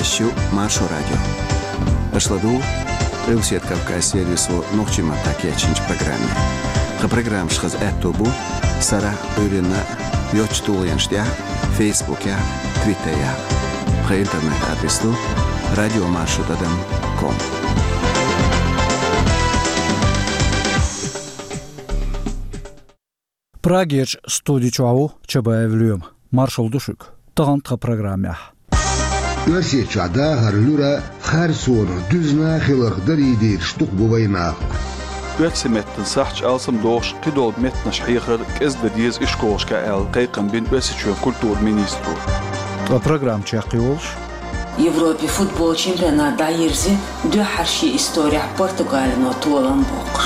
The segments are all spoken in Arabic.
Ещё Маршо радио. Ашладу Русият Кавказ сервису нохчима такечинч программе. Программ шхаз эттобу сара өрена йочтулянштя Фейсбуке, Твиттере. По интернет адресу radiomarsho.com. Прагеч студичаву чабаевлюм. Маршал душук. Тагантха программе. Örsi çada harlura her sonu düzna xilaq daridir ştuq buvayna. Öksimetten sahç alsam doğuş qidol metna şhiğır kezde diz işkoşka el qayqan bin ösiçö kultur ministru. Bu program çaqiyolş. Европе футбол чемпионат дайырзы дө харши история Португалино толан боқш.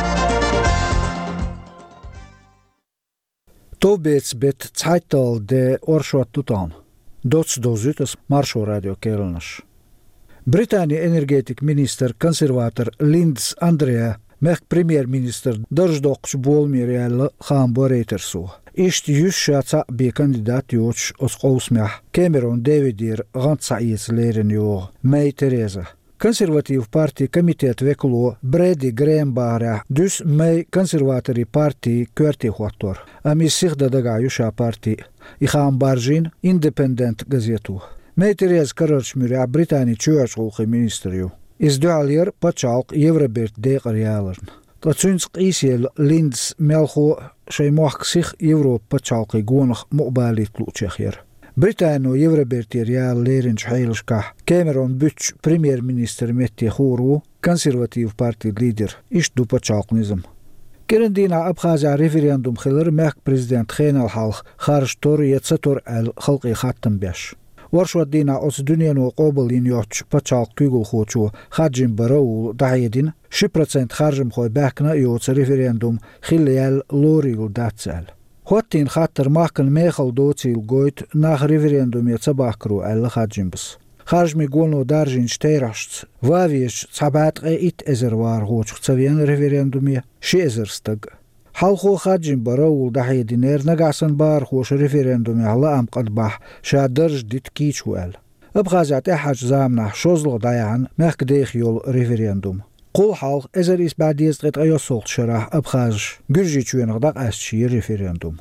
Tobets bet Zeital de Orshot tutan. Dots dozutas Maršo radio kelnaš. Britānija energetik minister konservator Linds Andrea mek premjerminister Daždoqs Bolmirjällä Khan Boreitersu. Ist Jusschața bi kandidat joch os qausmah Cameron Davidir Gantsaïs leren jo May Theresa. Konservatīv partija komiteet veklo Brady Grahambara dus May konservatori partija kvērtīhuator. Amis sigda dagājušā partija Ikhaan Barjin Independent gazetu. May Theresa kararčmürä Britānija čuačulqi ministerju. Izdualier pačalq Evropert deqarjālarn. Tatsuns qīsiel Linds melxo šeimohksih Evropa pačalqi gonaq muqbālit lučekhir. Britāno Evropertir jāl lērinč heilškah Cameron Bütch premjerminister metti khuru konservatīv partija līder ishdu pačalqnizm. Kerendina Abkhazia referendum khilr mek prezident Khenal halq kharjtor yetsator al khalqi khattam besh. Warshwadina os dünyano qobalin yoch paçalq kugul khochu khajim baraul dayedin 10% kharjim khoy bakna yots referendum khilal loril datsal. Hotin khatar mahkan mekhal docil goit nach referendum yetsabakru al khajimbs. Kharjmi golno darjin shteirashts vavish sabat it ezerwar khoch tsavian referendumia shezerstag. Halqo khajim baraul dahidiner nagasan bar khosh referendum ala am qadbah shadarj dit kichwal. Abkhazat ahaj zamna shozlo dayan mekhdekh yol referendum. Qul halq ezer is badiz qet ayosol sharah abkhaz gürji chuenqdaq aschi referendum.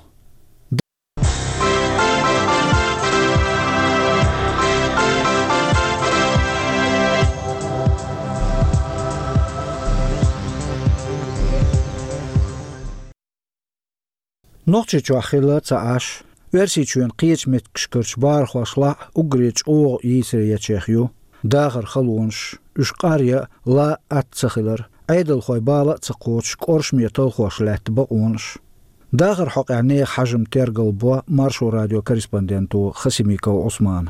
Noqçeçu axilla tsaash versiçuen qiechmet kshkirch bar khoshla ugrech o yisriyachekhu dagar khalunsh ushqarya la atsakhlar aydal khoybala tsaqoch qorshmiyatal khoshlat baonsh dagar haqani hajm tergal bo Marşo radio korrespondentu Khasimiko Osman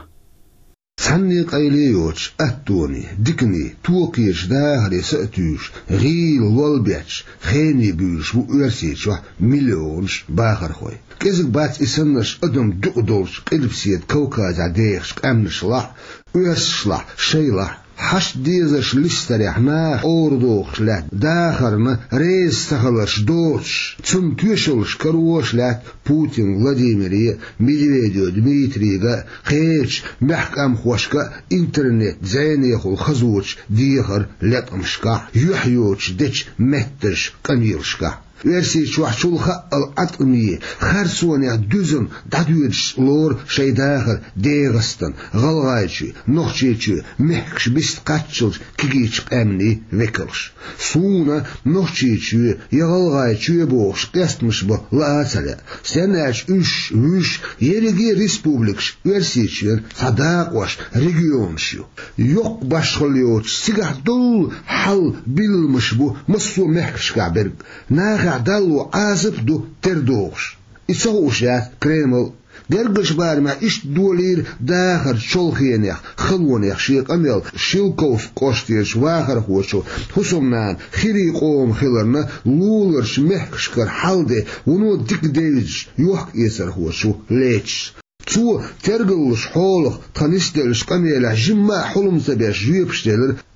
Sanni qayliyoch attoni dikni tuqirsh dahri sa'tush ghil walbech khani bush bu örsiç va milyonsh bahar khoy kezik bat isannash adam duqdolsh qilbsiyet kawkaza deesh qamnishlah örslah shaylah hash dizash listarihna ordoqshlat daharna reis takhalsh doch tsun tüshulsh karoshlat Putin Vladimir Medvedev Dmitriga qech mahkam khoshka internet zaynikhul khazuch dihar latmshka yuhyoch dech mettish qamilshka Versi çuahçulha al-atmi kharsoni düzün dadüç lor şeydahır değastan galgayçı nohçeçü mehkş bist qaçıl kigiç emni vekilş suna nohçeçü yagalgayçı boş qastmış bu laasala senaç üç yerigi respublikş versiçer sadaqoş regionşu yok başxılyoç sigahdul hal bilmiş bu masu mehkş qaberg Dallo azıp du terdoğuş. İsağuşat Kreml dergış barma iş dolir dağır çolxiyenek xılvonek şiq amel Shilkov koştiyeş vahar hoşu husumnan xiri qom xilarna lulırş mehkşkar halde onu dik devic yok eser hoşu leç. Zu tergılış holuq tanistelş qamela jimma hulumsa beş jüyepşteler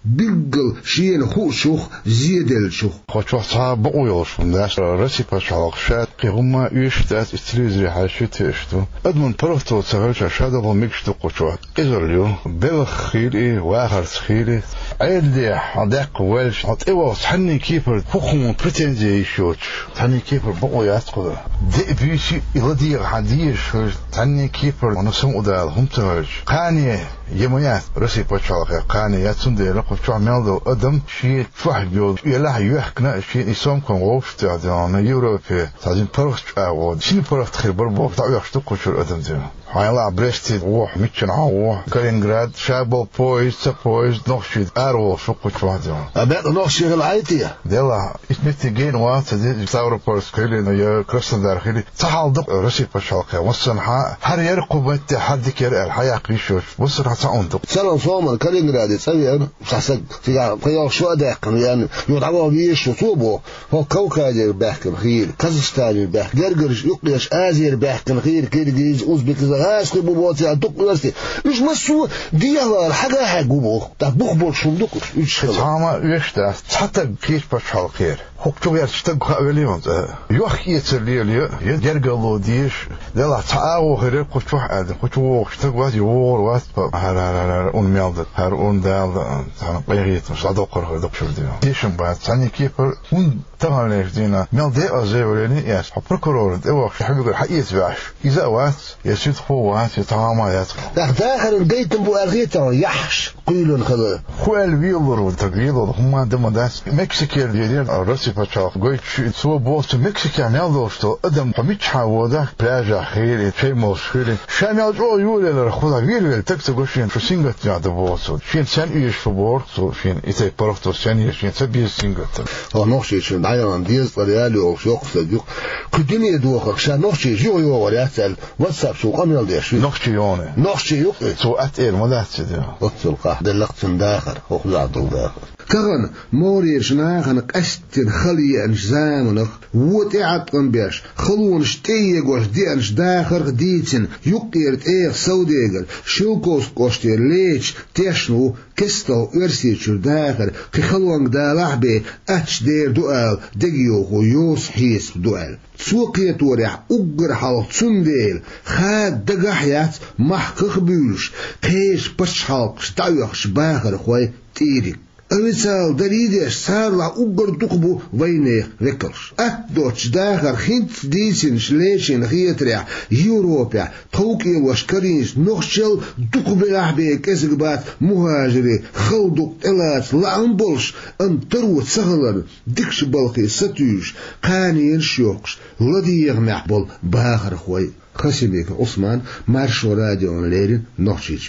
بيقل شين خوشوخ زيدل شوخ خوش وقتها بقويلش من داش رسي باشالق شاد قيغما يشتات استليزري حاشيت اشتو ادمن برفتو تغلش شادو ميكشتو قوشوات إزرليو بلغ خيلي واخر خيلي عيدي عداق والش عط ايوا تحني كيبر فخم بريتنزي يشوتش تحني كيبر بقويات قدر دي بيشي إلدي حديش تحني كيبر ونسم أدال هم تغلش قاني يميات رسي باشالق قاني ياتسندي لقو شو عملدو ادم شي شوح بيو يلاح يحكنا شي نسوم كون ووفت عدنا يوروبي تاجين برفت عود شنو برفت خير بربو تاع يحشتو قشور ادم دي هايلا بريستي وح ميتشن عوح كالينغراد شابل بويز نوخشي ارو شو قشور عدنا أبعد نوخشي غلعيتيا ديلا اسمتي جين وات دي ثورة بورسكيلي يا كريستن دارخيلي تحال دق رسي باشالق وصنها هر يرقبت حد كير الحياة قيشوش وصنها تعوندق سلام صومن كالينغراد تسوي صحسك في قيام شو داق يعني يوضعوا بيش وصوبه هو كوكاجر بحكم خير كازاخستان بحكم جرجرش يقيش آزير بحكم خير كيرجيز أوزبك زغاس لبوبوتي عن تقلستي مش مسو ديالار حاجة حاجوبه تبخبر شندق مش تمام يشتا حتى كيش بشحال خير حكتو يرشتق قبليون يوخ يترلي يرجلو ديش دلا تعاو غير قشوح اد قشوح اشتق واد يور واد هر اون ميلد هر اون دال تاع قيريت مش ادوقر دوك شو ديش بعد ثاني كيبر اون تغلف دينا ميلد ازيورني ياس بروكورور دو حبي يقول حقيت باش اذا وات يسيد خوات يتعاملات داخل البيت بو ارغيتا يحش قيلون خذ خوال ويلر تقريبا هم دم داس مكسيكير ديال الرسي باشاف قلت سو بوست مكسيكا ميلدوشتو ادم قميتش وذاك بلاجا خيري فيموس خيري شامل جو يولر خذا ويل تكتغوشين شو سينغت يا دبوسو شين سان ايش فبور سو شين ايتي بروفتو سان شين تبي سينغت هو نوشي شن دايان ديز ريالي او شوق صديق كدني دوخ شان نوشي جو يو ورياتل واتساب سو قمل ديش نوشي يونه نوشي يو سو اتيل مدات دي وتلقى دلقت داخل هو خلاطو داخل كغن موريش ناخن قشتن خلي انش زامنخ وتعطن بيش خلون شتيق وش ديانش داخر ديتن يقيرت ايخ سوديقل شوكوس قشتير ليش تشنو كستو ارسيتشر داخر كي خلوانك دالح بي اتش دير دوال دقيوخو يوس حيس دوال سوقيت وريح اقر حالق تسنديل خاد دقاحيات محقق بيوش قيش بش حالق شتاويخش باخر خوي تيريك المثال دريدش سارلا أقر دقبو وينيخ ركرش دوتش داخر خنت ديسن شليشن خيتريح يوروبيا توكي وشكرينش نخشل دقبو لحبي كسقبات مهاجري خلدق تلات لعنبلش ان تروت سهلن دكش بلقي ستوش قانين شوقش لدي يغنح بل باخر خوي خسيميك عثمان مارشو راديو ليرين نخشيتش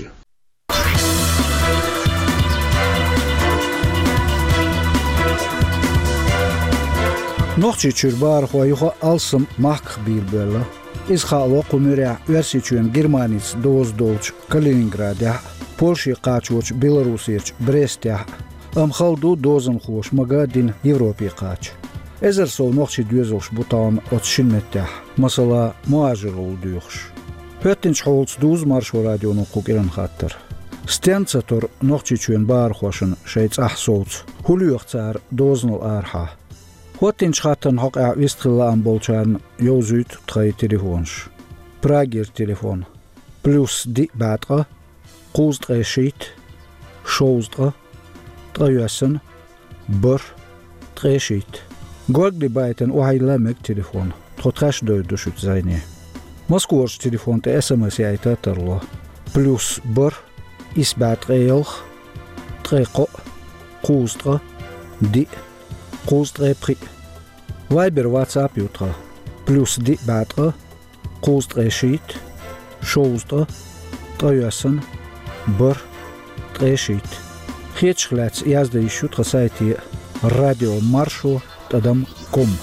نوخشي تشربار خو يخو ألسم محق بيلبلا إز خالو قمرع ورسيتشوين جرمانيس دوز دولش كالينغراد بولشي قاچوچ بيلاروسيرچ بريست خالدو دوزن خوش مغادين يوروبي قاچ ازر سو نوخشي دوزوش بوتان اتشين متح مثلا مهاجرول دوخش هتنش حولس دوز مارشو راديو نقوق إلان خاطر ستيانساتور نوخشي تشوين بار خوشن شيتس أحسولت هوليوختار دوزن الأرحا هوتنش خاطن حق ويستخلان بولشان يوزيت تخي تليفونش براغير تليفون بلوس دي باتقة قوزت غيشيت شوزتقة تغيوسن بر تغيشيت قوغ دي بايتن وهاي لامك تليفون تخطخاش دوشت زيني مسكورش تليفون تا SMS يايتا ترلو بلوس بر إسبات غيلخ تغيقو قوزتقة دي قوزت غيبخي وايبر واتساب يوترا بلوس دي باترا قوزت غيشيت شوزترا تغيوسن بر تغيشيت خيتش خلاتس يازدا يشوترا سايتي راديو مارشو تدم كوم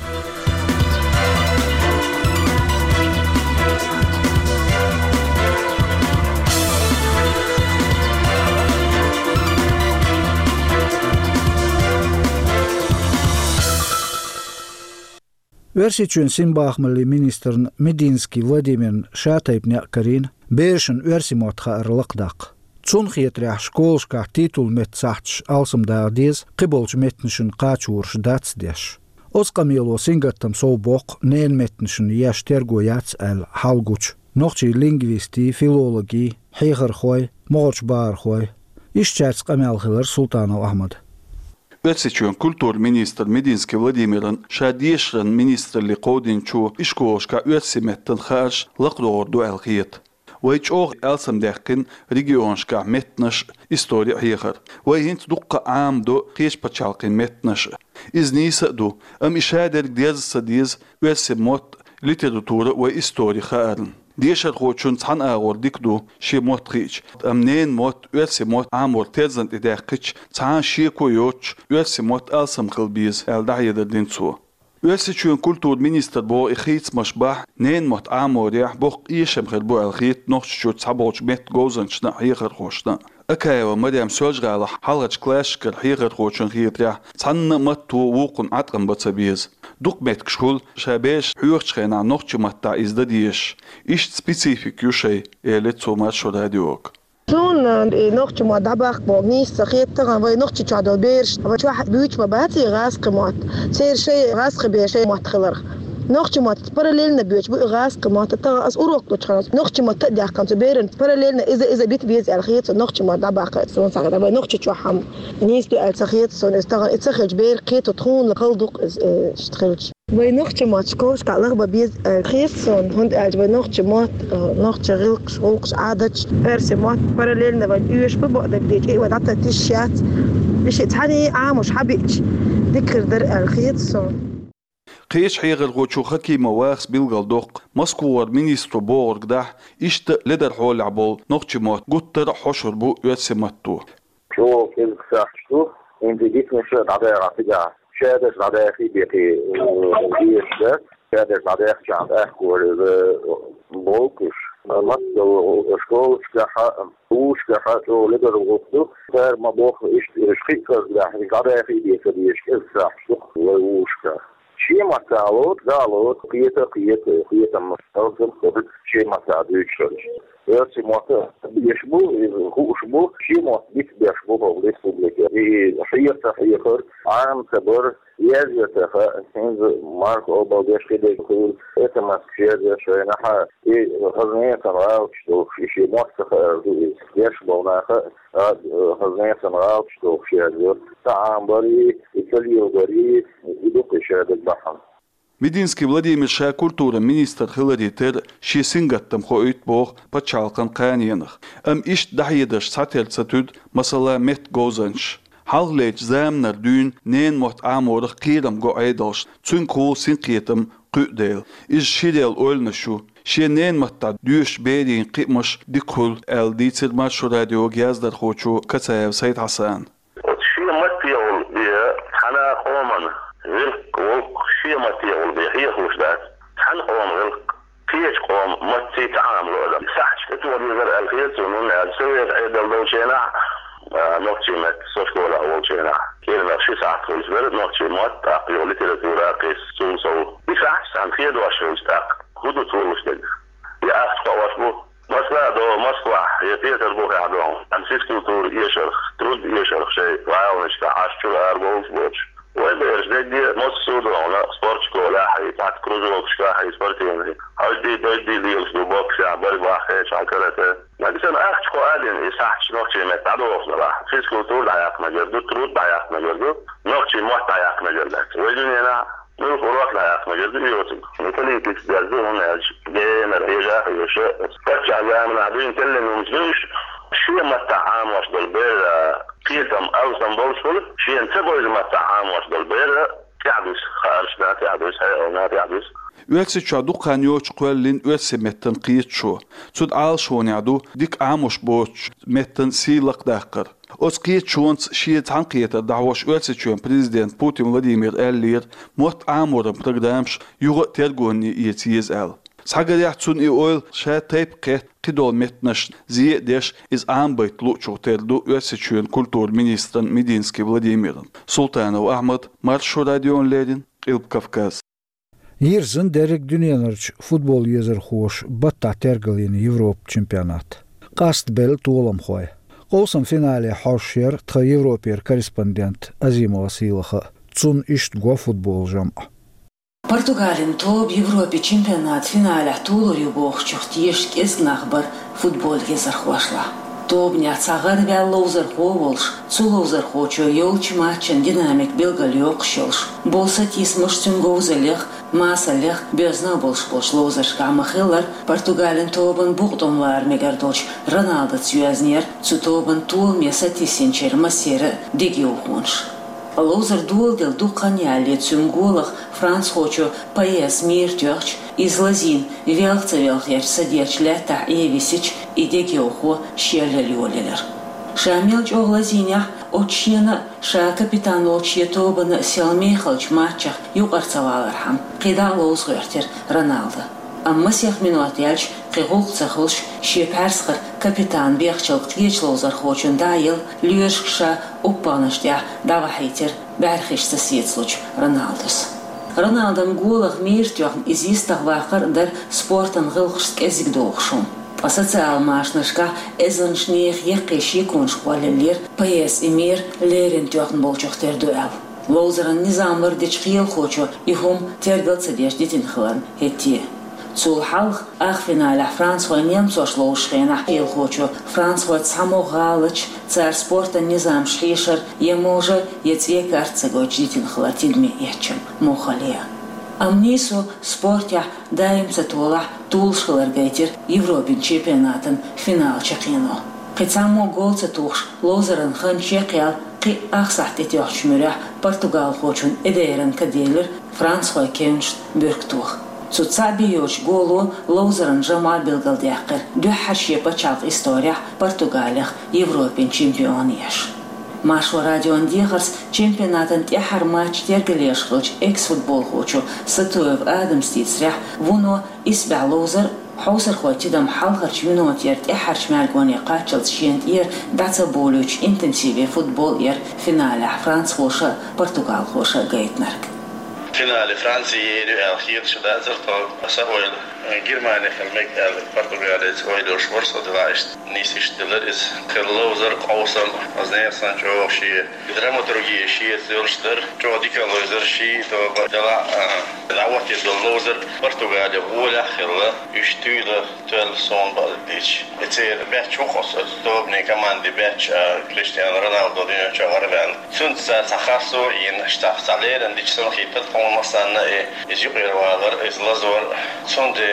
Versichun Simbachmali ministern Medinski Vladimir Šātaipņa Karin bēršan versimotha ar lakdaq. Цунхиет рях школшка титул мет сахч алсам даадиз қиболч метншин қачурш дацдеш. Осқамило сингаттам соубоқ нен метншин яш терго яц ал халгуч. Нохчи лингвисти, филологи, хихар хой, моғоч бар хой. Ишчац қамялхилар Султанов Ахмад. Ötsичуен культур министр Мединский Владимиран шадиешран министрли Қодинчу ишкошка ötsimetten харш лақдорду алхиет. Вайч ох алсамдехкин регионшка метнаш история хихар. Вайхинт дукка аамду хеш пачалкин метнаш. Изниса ду ишадер гдез садиз ötsimot литература ва история харн. Дешер хочун цан агор дикду ши мотрич амнен мот ötsimot амор тезант идехкич цан ши коёч ötsimot алсам кылбиз элдайдер динцу. Ötsичуен культур министр бо ихиц машбах нен мот аморях бох ишем хербо алхит нохчу цабоч мет гозанчна хихар хошна. Акаева Мариам Сёжгала халгач клашкер хихар хочун хитря цанна матту вукун атрам бацабиз. Дук мет кшхул шабеш хюрчхена нохчу матта издадиеш. Ишт специфик юшей элецо маршо радиок. شون نقطة ما دبخ بومني سخيت تغن وي نقطة شادو بيرش وش واحد بيوش ما باتي غاز قمات سير شيء غاز قبير شيء ما تخلر نقطة ما تبرللنا بيوش بو غاز قمات تغ أس أروق تخلص نقطة ما تدي كم تبيرن تبرللنا إذا بيت بيز الخيط نقطة ما دبخ سون سخيت وي نقطة شو حم نيس دو السخيت سون استغل اتسخج بير قيت تخون لقلدق اشتخلش وي نقطة ما تشكوش كالغ بيز الخيط سون هند أج وي نقطة غلقش غلقش عادش برسمات برللنا ويوش ببقدر ديك إيه ودعت تشيات بش تحني عامش حبيتش ذكر در الخيط سون قيش حيغر غوچو خكي مواخس بالغلدوق مسكور مينيسترو بورغ ده اشت لدر حول عبول نقشمات قطر حشر بو يتسمتو شو كيف ساحشتو انت جيت مش عدايا عتجا شادش عدايا في بيقي ويش شادش عدايا عند اخور بوكش مصدو شكول شكاحة وشكاحة لدر غوطو فار ما بوخ اشخيقز ده عدايا في بيقي بيش كيف ساحشتو وشكاح شيء ما تعود قالوا قيته مستوزن قبل شيء ما تعدوش يرسي موتا بيشبو هو شبو شيء ما بيشبو بوليس بوبليكا هي خير عام كبر يجي هنز مارك أوبا بيش كده يقول إتماس كشير شوي نحا هزنية تنغاو تشتو شيء موتا يشبو ناخا هزنية تنغاو تشتو شير تعام بري إتاليو بري يدوك شير البحر Мединский Владимир ша культура министр хиларитер ши сингаттам хоит бог пачалкан каньянах. Ишт дахидаш сател сатуд масала мет гозанш. Халлеч замнар дün нен мот аморах кирам го айдалш. Цун кул синкиетам qüdel. Is shidel olnashu. Ши нен матта дюш бедин қимаш дикхул эл дицер маршо радио гяздар хочу кацаев Сайд Хасан. شي ماتيول حنا قومن غلق شي ماتيول هي خوش ذات حن قوم غلق كيش قوم ماتي تعاملوا هذا صح تقول غير الخيط ونون سوي عيد الدوشينا نقطي مات سوشكولا اول شينا كير شي ساعه خلص برد نقطي مات تعقيل ليتراتورا قيس سوسو بصح عن خير واش مستاق خذوا طول مشتد يا اخ واسبو مسلا دو مسوا يتيتر بو قاعدون امسكتو طول يشرخ ترد يشرخ شيء واونش تعاشتو اربوش بوش وإذا إرشدي مصود ولا سبورت شكولا حي تحت كروزو كشكا حي سبورتين هاي دي ليلز دو بوكس يا بري واحد شانكرته لكن أخ شكوالين يصح شنوكشي متعدو وصلا فيسكو طول عياق مجردو ترود عياق مجردو نوكشي موحت عياق مجردك ويجوني أنا نروح وروح عياق مجردو يوتم مثلي تكسدازو هنا جينا الهيجا يوشا ترجع جاي من عدوين كلم ومجدوش شيء ما التعام وصل البير قيتم أو سنبوصل شيء انتبهوا إذا ما التعام وصل البير تعبس خارج لا تعبس هاي أو لا تعبس Üetse çadu kanyoç qwellin üetse metten qiyet şo. Sud al şo nadu dik amoş boç metten silaq daqar. Os qiyet şons şiyet han qiyet da'waş üetse çön prezident Putin Vladimir Ellir mot amoram programş yugo tergonni yetiz al. Sagar yahtsun I oil şa tayp qet qidol metnaş ziyediş iz ambayt luçu terdu üetse çön kultur ministran Medinski Vladimirin. Sultanov Ahmad Marşo radyon ledin İlp Kafkas. Yirzen derek dünyanırç futbol yezer hoş batta tergalini Evrop çempionat. Qast bel tolam xoy. قوسم فينالي حوشير تخ يوروبير كورسبوندنت أزيم وسيلخ تون إشت جو فوتبول جمع Португалин топ Европе чемпионат финале тулури бог чухтиш кеснахбар футбол езархвашла. Тобня цагар вял лоузер ховолш, цу лоузер хочо ёлч матчен динамик белгалёк шелш. Болса тис мышцун гоузелех, масалех безна болш лоузершка махеллар Португалин тобан бугдон вар мегардоч Роналдо цюазнер, цу тобан тул меса тисенчер масера дегиухонш. Лоузер дуэлдел дуканяли цюнголах Франц хочо паес миртёрч из лазин велцевелхер садерч лета эвисич и дегиохо щелелёлелер. Шамелч оглазинях очьена ша капитан очье тобана селмехалч матчах юqarцавалархам қида лоузгертер Роналдо. Amma 7 minut ялч қиғулқцахылш шепәрсқыр капитан беқчылқ тгечлоузар хочун дайыл лүйершкша уппаныштя давахайтер бәрхишса сетслуч Роналдос. Роналдом голах миртёхн изистах вақыр дар спортын ғылқшск эзигдоқшум. Асоциал машнышка эзаншнех еқеши коншқуалелер паес имир лерен тёхн болчухтер дуэл. Лоузеран низамлар дечқиел хочу ихум тергылца деждетин хылан хетти. Цул халх ах финале Француа немцош лоушхена хил хочу Француа цамогалыч царь спорта низам шлишер еможа ецве карцегоч дитин хлатидме ячем мохалия. Амнису спортя даимца тула тулшхылар гейтер Европин чемпионатын финал чакино. Қицамо голца тухш лозеран хан чекял қи ахсахтет яхшмюря Португал хочун эдерен каделер Француа кеншт бürktух. Цуцабиёч голу лоузеран жама белгалдяқыр дюхашье пачал история Португалиях Европин чемпионияш. Машу радион дихарс чемпионатын тяхар матч тергелешхлыч экс-футбол хочу Сатуев Адамстицрях вуно избя лоузер حوصر خواتي دم حلقرش منوت ير تحرش مالقوني قاتل شينت ير داتا بولوش انتنسيفي فوتبول ير فينال فرانس خوشة برتغال خوشة جايتنرك فينال فرنسا يدو الخير شدا زرتو سهول Германия хелмек Португалия ойдор шворс одваишт нисиш делерис керлозер қаусан азнеясан чооши драматургия ши зерштер чодика лозер ши то дала лавати долозер Португалия воля херла үштүлө төл сон балдич этер бэч чохос добне команды бэч Криштиану Роналдо дүйнө чыгарган сүнтса сахасу ин штаф салерен дичсон хитет болмасан эжибервалар излазор сонде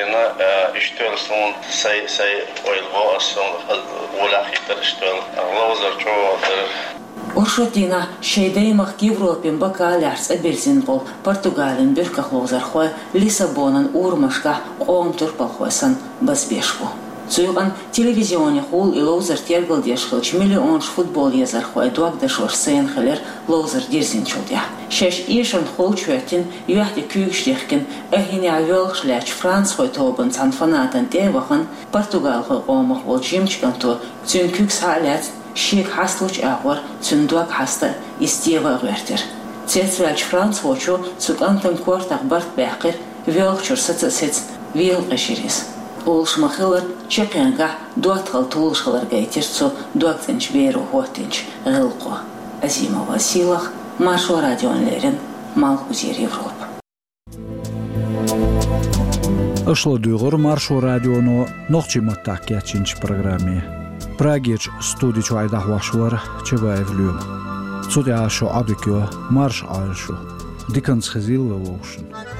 اشتغل صون سي ويلغو صون ولا خيتر اشتغل لوزر شو Оршотина шейдеймах Европен бакалярс Абельзинбол Португалин бирках лозер хой Лиссабонан урмашка қом турпалхойсан базбешку. Цуйган телевизионе хул и лозер тергылдешхылч миллионш футбол езер хой дуагдашош сейнхелер лозер дирзинчулдя. Шеш ишен хул чуэтин юахти күйгштехкен эхини авелхшляч Франц хой тобан цанфанатан тевахан Португал хой қомах волчимчканту цюн күйгс халят Шик хаслуч агор цундуак хаста истева вертер. Цецвелч Франц хочу цукантам квартах барт бэкер велчур сацацец вил эширис. Улшмахылар чекенга дуатхал тулшхалар гайтирцу дуактенч веру хотенч гылко. Азимова силах Машу радион лерен Малхузер Европа. Ашло дугор Маршу радионо нохчиматтак ячинч программе. Прагеч студичу айдахвашвар чебаевлюм. Цудяшо абикё марш альшу. Диканс хазилла лоушен.